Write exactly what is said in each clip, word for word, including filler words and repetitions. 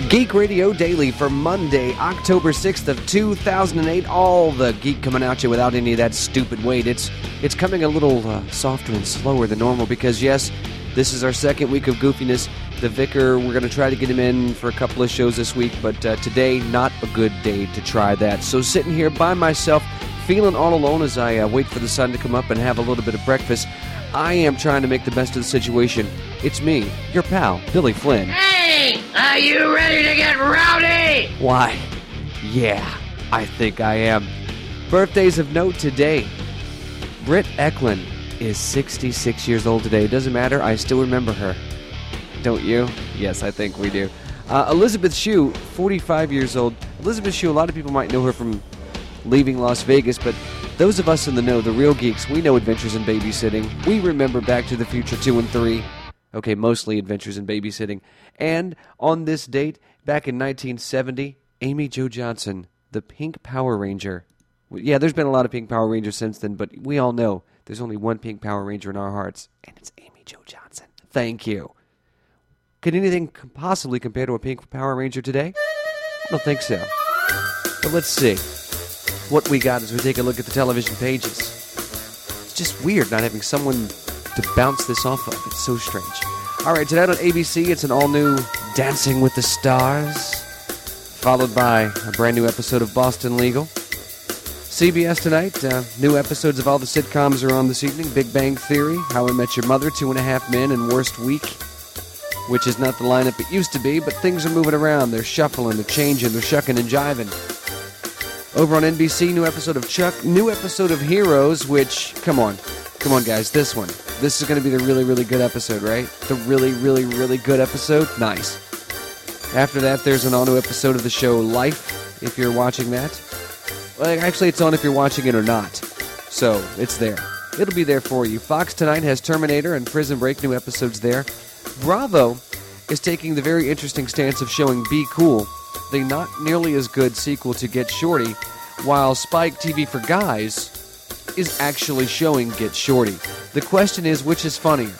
Geek Radio Daily for Monday, October sixth of two thousand eight. All the geek coming at you without any of that stupid weight. It's it's coming a little uh, softer and slower than normal because, yes, this is our second week of goofiness. The Vicar, we're going to try to get him in for a couple of shows this week, but uh, today, not a good day to try that. So sitting here by myself, feeling all alone as I uh, wait for the sun to come up and have a little bit of breakfast, I am trying to make the best of the situation. It's me, your pal, Billy Flynn. Hey! Are you ready to get rowdy? Why, yeah, I think I am. Birthdays of note today. Britt Eklund is sixty-six years old today. Doesn't matter, I still remember her. Don't you? Yes, I think we do. Uh, Elizabeth Shue, forty-five years old. Elizabeth Shue, a lot of people might know her from Leaving Las Vegas, but those of us in the know, the real geeks, we know Adventures in Babysitting. We remember Back to the Future two and three. Okay, mostly Adventures in Babysitting. And on this date, back in nineteen seventy, Amy Jo Johnson, the Pink Power Ranger. Yeah, there's been a lot of Pink Power Rangers since then, but we all know there's only one Pink Power Ranger in our hearts, and it's Amy Jo Johnson. Thank you. Could anything possibly compare to a Pink Power Ranger today? I don't think so. But let's see what we got as we take a look at the television pages. It's just weird not having someone to bounce this off of. It's so strange. All right, tonight on A B C, it's an all-new Dancing with the Stars, followed by a brand new episode of Boston Legal. C B S tonight, uh, new episodes of all the sitcoms are on this evening. Big Bang Theory, How I Met Your Mother, Two and a Half Men, and Worst Week, which is not the lineup it used to be, but things are moving around. They're shuffling, they're changing, they're shucking and jiving. Over on N B C, new episode of Chuck, new episode of Heroes, which, come on, come on guys, this one. This is going to be the really, really good episode, right? The really, really, really good episode? Nice. After that, there's an all-new episode of the show Life, if you're watching that. Well, actually, it's on if you're watching it or not. So, it's there. It'll be there for you. Fox tonight has Terminator and Prison Break, new episodes there. Bravo is taking the very interesting stance of showing Be Cool, the not nearly as good sequel to Get Shorty, while Spike T V for Guys is actually showing Get Shorty. The question is, which is funnier?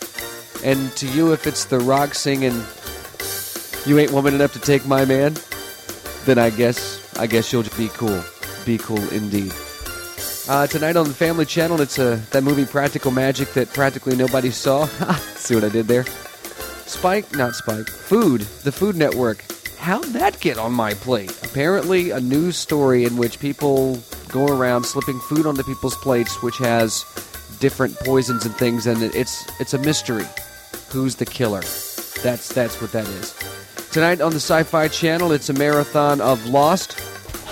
And to you, if it's The Rock singing, "You ain't woman enough to take my man," then I guess, I guess you'll be cool. Be cool indeed. Uh, tonight on the Family Channel, it's uh, that movie Practical Magic that practically nobody saw. See what I did there? Spike, not Spike, Food, the Food Network. How'd that get on my plate? Apparently a news story in which people go around slipping food onto people's plates, which has different poisons and things, and it's it's a mystery. Who's the killer? That's that's what that is. Tonight on the Sci-Fi Channel, it's a marathon of Lost,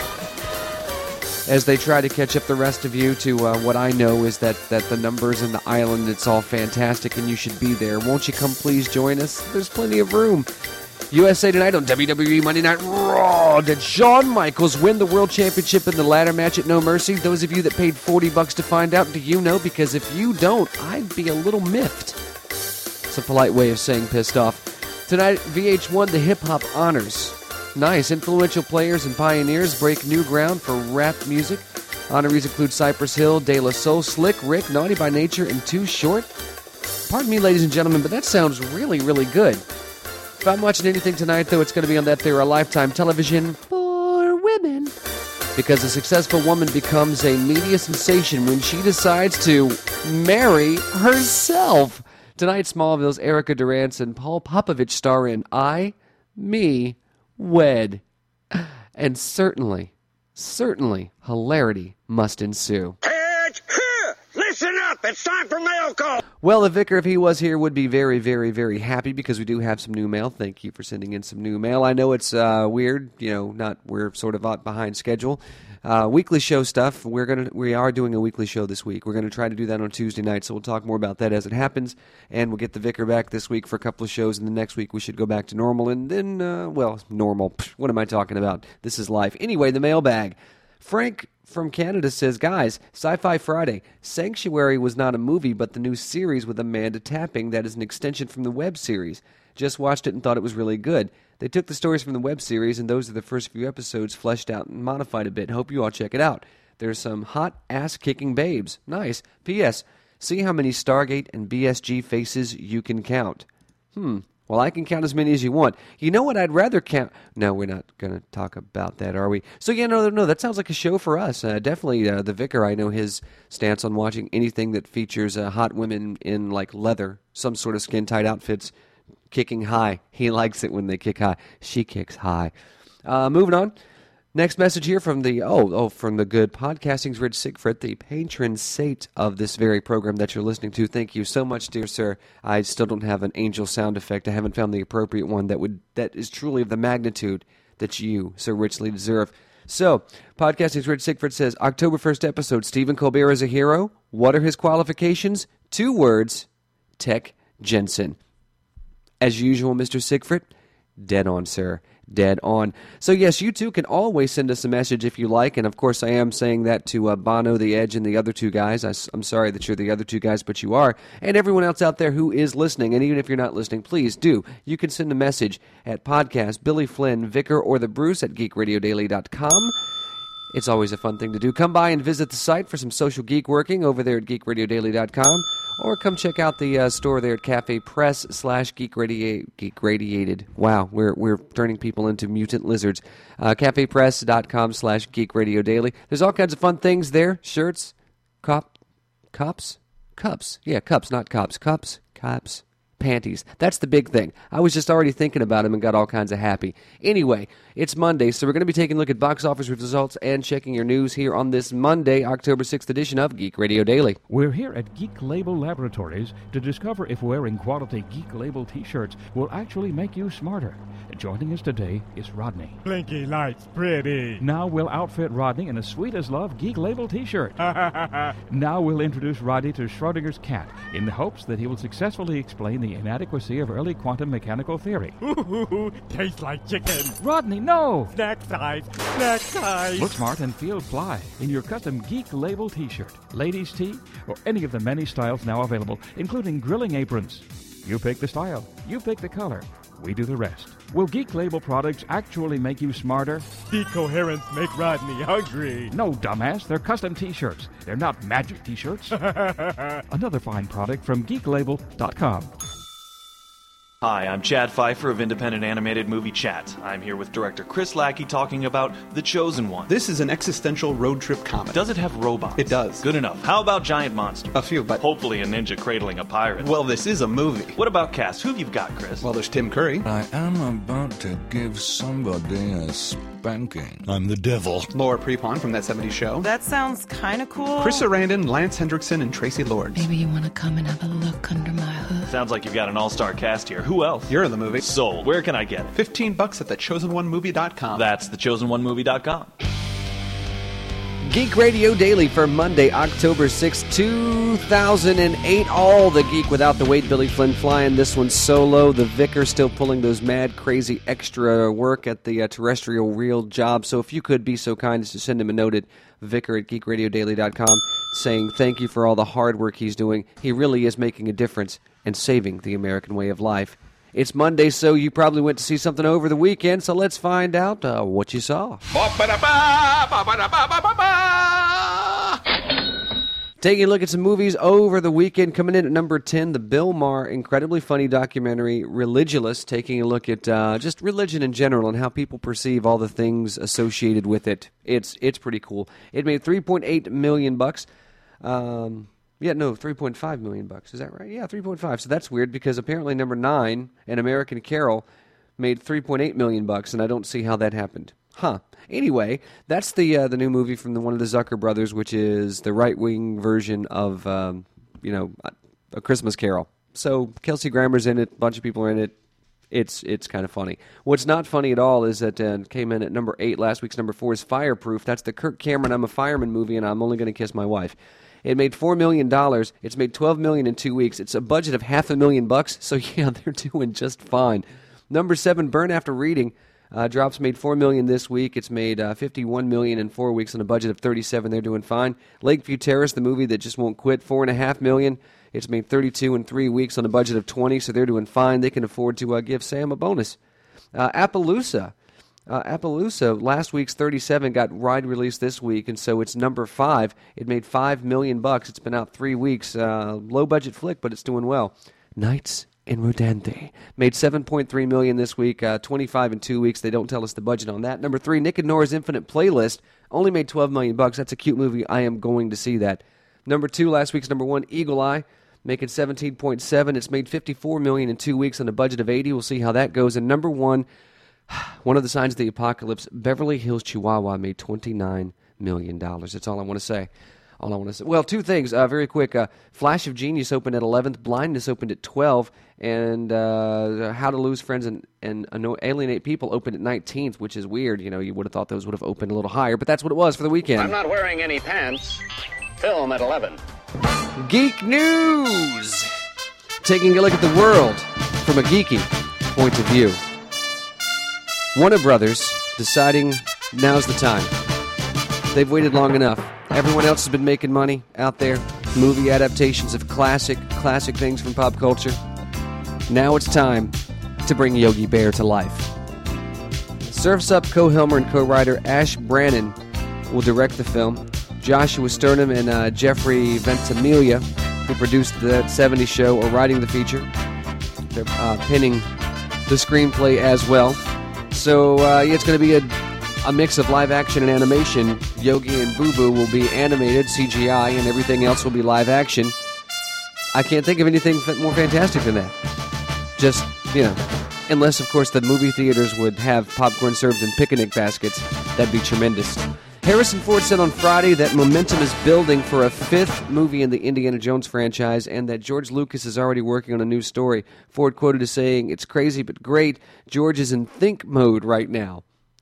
as they try to catch up the rest of you to uh, what I know is that, that the numbers and the island, it's all fantastic and you should be there. Won't you come please join us? There's plenty of room. U S A Tonight on W W E Monday Night Raw. Did Shawn Michaels win the World Championship in the ladder match at No Mercy? Those of you that paid forty bucks to find out, do you know? Because if you don't, I'd be a little miffed. It's a polite way of saying pissed off. Tonight, V H one, the Hip Hop Honors. Nice. Influential players and pioneers break new ground for rap music. Honorees include Cypress Hill, De La Soul, Slick Rick, Naughty by Nature, and Too Short. Pardon me, ladies and gentlemen, but that sounds really, really good. If I'm watching anything tonight, though, it's going to be on that there, a Lifetime television for women. Because a successful woman becomes a media sensation when she decides to marry herself. Tonight, Smallville's Erica Durance and Paul Popovich star in I, Me, Wed. And certainly, certainly, hilarity must ensue. Heads here! Listen up! It's time for mail call! Well, the Vicar, if he was here, would be very, very, very happy because we do have some new mail. Thank you for sending in some new mail. I know it's uh, weird, you know, not we're sort of out behind schedule. Uh, weekly show stuff. We're gonna we are doing a weekly show this week. We're gonna try to do that on Tuesday night, so we'll talk more about that as it happens. And we'll get the Vicar back this week for a couple of shows, and the next week we should go back to normal. And then, uh, well, normal. Psh, what am I talking about? This is life. Anyway, the mailbag. Frank from Canada says, guys, Sci-Fi Friday. Sanctuary was not a movie, but the new series with Amanda Tapping that is an extension from the web series. Just watched it and thought it was really good. They took the stories from the web series, and those are the first few episodes fleshed out and modified a bit. Hope you all check it out. There's some hot ass-kicking babes. Nice. P S. See how many Stargate and B S G faces you can count. Hmm. Well, I can count as many as you want. You know what? I'd rather count. No, we're not going to talk about that, are we? So, yeah, no, no, that sounds like a show for us. Uh, definitely uh, the Vicar, I know his stance on watching anything that features uh, hot women in, like, leather, some sort of skin-tight outfits, kicking high. He likes it when they kick high. She kicks high. Uh, moving on. Next message here from the, oh, oh, from the good Podcasting's Rich Siegfried, the patron saint of this very program that you're listening to. Thank you so much, dear sir. I still don't have an angel sound effect. I haven't found the appropriate one that would that is truly of the magnitude that you so richly deserve. So, Podcasting's Rich Siegfried says, October first episode, Stephen Colbert is a hero. What are his qualifications? Two words, Tech Jensen. As usual, Mister Siegfried, dead on, sir. Dead on. So, yes, you too can always send us a message if you like. And, of course, I am saying that to uh, Bono, the Edge, and the other two guys. I, I'm sorry that you're the other two guys, but you are. And everyone else out there who is listening. And even if you're not listening, please do. You can send a message at podcast, Billy Flynn, Vicar, or the Bruce at geek radio daily dot com. It's always a fun thing to do. Come by and visit the site for some social geek working over there at geek radio daily dot com. Or come check out the uh, store there at Cafe Press slash Geek Radi- Geek Radiated. Wow, we're we're turning people into mutant lizards. Uh, cafepress.com slash Geek Radio Daily. There's all kinds of fun things there. Shirts, cop, cups, cups. Yeah, cups, not cops. Cups, cups, panties. That's the big thing. I was just already thinking about them and got all kinds of happy. Anyway, it's Monday, so we're going to be taking a look at box office results and checking your news here on this Monday, October sixth edition of Geek Radio Daily. We're here at Geek Label Laboratories to discover if wearing quality Geek Label t-shirts will actually make you smarter. Joining us today is Rodney. Blinky lights pretty. Now we'll outfit Rodney in a sweet as love Geek Label t-shirt. Now we'll introduce Rodney to Schrodinger's cat in the hopes that he will successfully explain the inadequacy of early quantum mechanical theory. Ooh, tastes like chicken. Rodney, no! Snack size, snack size. Look smart and feel fly in your custom Geek Label t-shirt, ladies' tee, or any of the many styles now available, including grilling aprons. You pick the style, you pick the color, we do the rest. Will Geek Label products actually make you smarter? Decoherence make Rodney hungry. No, dumbass, they're custom t-shirts. They're not magic t-shirts. Another fine product from geek label dot com. Hi, I'm Chad Pfeiffer of Independent Animated Movie Chat. I'm here with director Chris Lackey talking about The Chosen One. This is an existential road trip comedy. Does it have robots? It does. Good enough. How about giant monsters? A few, but... Hopefully a ninja cradling a pirate. Well, this is a movie. What about cast? Who have you got, Chris? Well, there's Tim Curry. I am about to give somebody a spanking. I'm the devil. Laura Prepon from That seventies Show. That sounds kind of cool. Chris Sarandon, Lance Hendrickson, and Tracy Lords. Maybe you want to come and have a look under my hood. Sounds like you've got an all-star cast here. Who else? You're in the movie. Sold. Where can I get it? Fifteen bucks at the chosen one movie dot com. That's the chosen one movie dot com. Geek Radio Daily for Monday, October sixth, two thousand eight. All the geek without the weight. Billy Flynn flying this one solo. The Vicar still pulling those mad, crazy extra work at the uh, terrestrial real job. So if you could be so kind as to send him a note at Vicar at geek radio daily dot com saying thank you for all the hard work he's doing. He really is making a difference and saving the American way of life. It's Monday, so you probably went to see something over the weekend, so let's find out uh, what you saw. Taking a look at some movies over the weekend. Coming in at number ten, the Bill Maher incredibly funny documentary, Religulous, taking a look at uh, just religion in general and how people perceive all the things associated with it. It's it's pretty cool. It made three point eight million bucks. Um... Yeah, no, three point five million bucks. Is that right? Yeah, three point five. So that's weird because apparently number nine, An American Carol, made three point eight million bucks, and I don't see how that happened. Huh. Anyway, that's the uh, the new movie from the, one of the Zucker brothers, which is the right-wing version of, um, you know, A Christmas Carol. So Kelsey Grammer's in it, a bunch of people are in it. It's it's kind of funny. What's not funny at all is that uh, came in at number eight. Last week's number four is Fireproof. That's the Kirk Cameron I'm a Fireman movie, and I'm only going to kiss my wife. It made four million dollars. It's made twelve million dollars in two weeks. It's a budget of half a million bucks, so yeah, they're doing just fine. Number seven, Burn After Reading. Uh, Drops made four million dollars this week. It's made uh, fifty-one million dollars in four weeks on a budget of thirty-seven. They're doing fine. Lakeview Terrace, the movie that just won't quit, four point five million dollars. It's made thirty-two in three weeks on a budget of twenty, so they're doing fine. They can afford to uh, give Sam a bonus. Uh, Appaloosa. Uh, Appaloosa, last week's thirty-seven got wide release this week, and so it's number five. It made five million bucks. It's been out three weeks. Uh, low budget flick, but it's doing well. Knights in Rodante. Made seven point three million dollars this week, uh, twenty-five in two weeks. They don't tell us the budget on that. Number three, Nick and Nora's Infinite Playlist. Only made twelve million dollars bucks. That's a cute movie. I am going to see that. Number two, last week's number one, Eagle Eye, making seventeen point seven. It's made fifty-four million dollars in two weeks on a budget of eighty. We'll see how that goes. And number one, one of the signs of the apocalypse, Beverly Hills Chihuahua, made twenty-nine million dollars. That's all I want to say. All I want to say. Well, two things, uh, very quick. Uh, Flash of Genius opened at eleventh, Blindness opened at twelve, and uh, How to Lose Friends and, and Alienate People opened at nineteenth, which is weird. You know, you would have thought those would have opened a little higher, but that's what it was for the weekend. I'm not wearing any pants. Film at eleven. Geek News! Taking a look at the world from a geeky point of view. Warner Brothers deciding now's the time. They've waited long enough. Everyone else has been making money out there. Movie adaptations of classic, classic things from pop culture. Now it's time to bring Yogi Bear to life. Surf's Up co-helmer and co-writer Ash Brannon will direct the film. Joshua Sternum and uh, Jeffrey Ventimiglia, who produced that seventies show, are writing the feature. They're uh, penning the screenplay as well. So uh, yeah, it's going to be a A mix of live action and animation. Yogi and Boo Boo will be animated, C G I, and everything else will be live action. I can't think of anything more fantastic than that. Just, you know, unless, of course, the movie theaters would have popcorn served in picnic baskets. That'd be tremendous. Harrison Ford said on Friday that momentum is building for a fifth movie in the Indiana Jones franchise and that George Lucas is already working on a new story. Ford quoted as saying, "It's crazy but great. George is in think mode right now."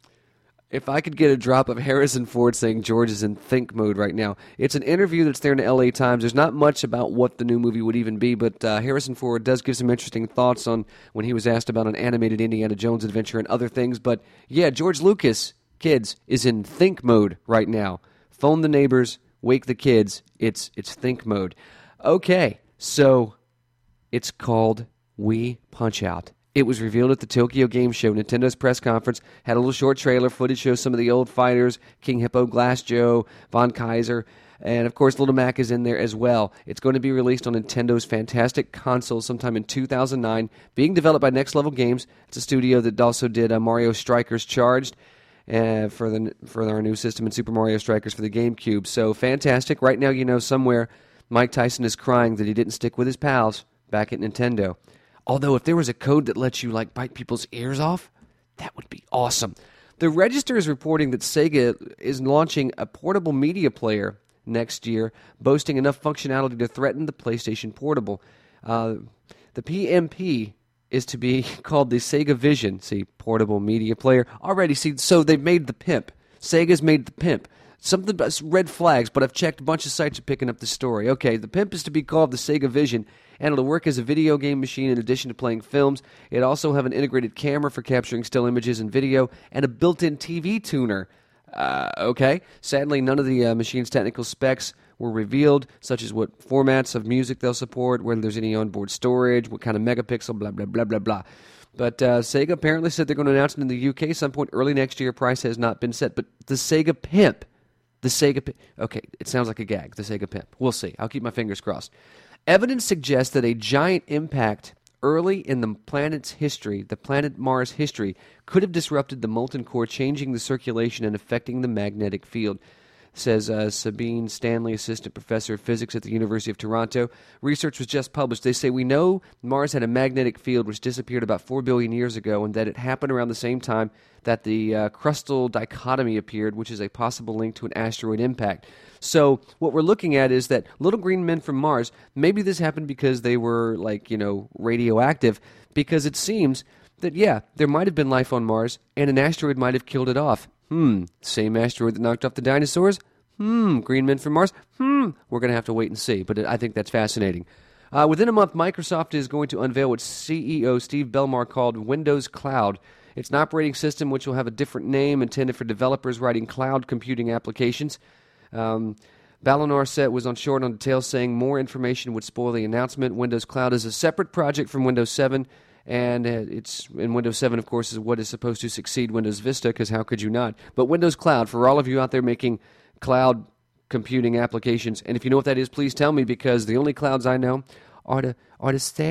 If I could get a drop of Harrison Ford saying George is in think mode right now. It's an interview that's there in the L A Times. There's not much about what the new movie would even be, but uh, Harrison Ford does give some interesting thoughts on when he was asked about an animated Indiana Jones adventure and other things. But yeah, George Lucas, kids, is in think mode right now. Phone the neighbors, wake the kids. It's it's think mode. Okay, so it's called We Punch Out. It was revealed at the Tokyo Game Show. Nintendo's press conference had a little short trailer. Footage shows some of the old fighters, King Hippo, Glass Joe, Von Kaiser, and of course Little Mac is in there as well. It's going to be released on Nintendo's fantastic console sometime in two thousand nine, being developed by Next Level Games. It's a studio that also did uh, Mario Strikers Charged uh, for the for our new system and Super Mario Strikers for the GameCube. So fantastic. Right now, you know, somewhere Mike Tyson is crying that he didn't stick with his pals back at Nintendo. Although if there was a code that lets you, like, bite people's ears off, that would be awesome. The Register is reporting that Sega is launching a portable media player next year, boasting enough functionality to threaten the PlayStation Portable. Uh, the P M P is to be called the Sega Vision. See, portable media player. Already, see, so they've made the pimp. Sega's made the pimp. Something about red flags, but I've checked a bunch of sites are picking up the story. Okay, the pimp is to be called the Sega Vision, and it'll work as a video game machine in addition to playing films. It also have an integrated camera for capturing still images and video, and a built-in T V tuner. Uh, okay. Sadly, none of the uh, machine's technical specs were revealed, such as what formats of music they'll support, whether there's any onboard storage, what kind of megapixel, blah, blah, blah, blah, blah. But uh, Sega apparently said they're going to announce it in the U K some point early next year. Price has not been set. But the Sega Pimp, the Sega Pimp, okay, it sounds like a gag, the Sega Pimp. We'll see. I'll keep my fingers crossed. Evidence suggests that a giant impact early in the planet's history, the planet Mars history, could have disrupted the molten core, changing the circulation and affecting the magnetic field, says uh, Sabine Stanley, assistant professor of physics at the University of Toronto. Research was just published. They say we know Mars had a magnetic field which disappeared about four billion years ago, and that it happened around the same time that the uh, crustal dichotomy appeared, which is a possible link to an asteroid impact. So what we're looking at is that little green men from Mars, maybe this happened because they were, like, you know, radioactive, because it seems that, yeah, there might have been life on Mars, and an asteroid might have killed it off. Hmm, same asteroid that knocked off the dinosaurs? Hmm, green men from Mars? Hmm, we're going to have to wait and see, but I think that's fascinating. Uh, within a month, Microsoft is going to unveil what C E O Steve Ballmer called Windows Cloud. It's an operating system which will have a different name intended for developers writing cloud computing applications. Um, Ballmer said was unsure on details, saying more information would spoil the announcement. Windows Cloud is a separate project from Windows seven, and it's in Windows seven, of course, is what is supposed to succeed Windows Vista, because how could you not? But Windows Cloud, for all of you out there making cloud computing applications, and if you know what that is, please tell me, because the only clouds I know are the, are the sad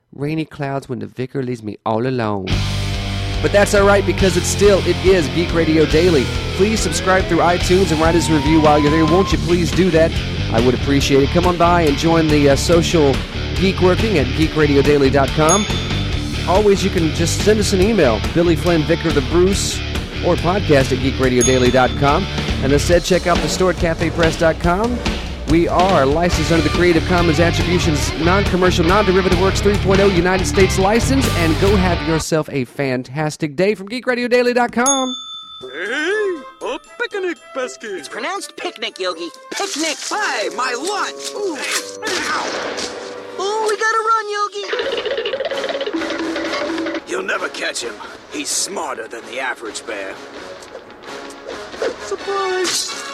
rainy clouds when the vicar leaves me all alone. But that's all right, because it's still, it is Geek Radio Daily. Please subscribe through iTunes and write us a review while you're there. Won't you please do that? I would appreciate it. Come on by and join the uh, social geek working at geek radio daily dot com. Always, you can just send us an email, Billy Flynn, Vicar the Bruce, or podcast at geek radio daily dot com. And instead, check out the store at cafe press dot com. We are licensed under the Creative Commons Attributions Non-Commercial Non-Derivative Works three point oh United States license. And go have yourself a fantastic day from geek radio daily dot com. Hey, a picnic basket. It's pronounced picnic, Yogi. Picnic. Hey, my lunch. Ooh. Ow. Oh, we gotta run, Yogi. You'll never catch him. He's smarter than the average bear. Surprise.